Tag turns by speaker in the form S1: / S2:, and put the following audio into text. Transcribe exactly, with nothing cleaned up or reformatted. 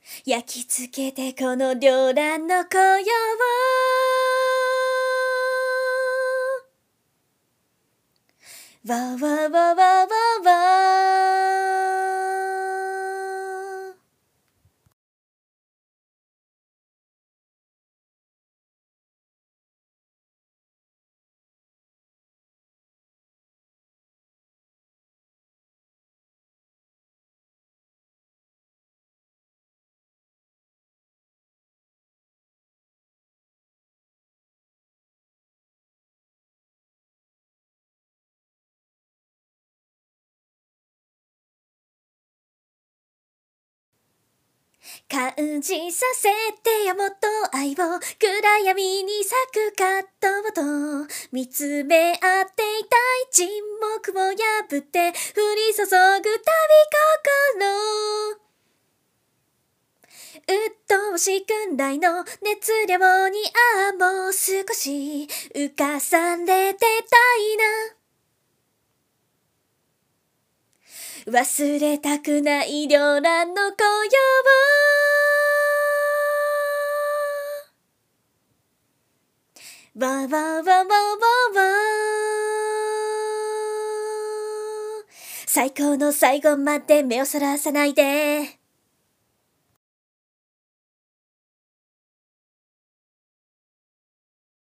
S1: 焼き付けてこの両乱の雇用わわわわわわ感じさせてよもっと愛を暗闇に咲く葛藤と見つめ合っていたい沈黙を破って降り注ぐ旅心鬱陶しいくらいの熱量にああもう少し浮かされてたいな忘れたくない両乱の雇用わわわわわわ最高の最後まで目をそらさないで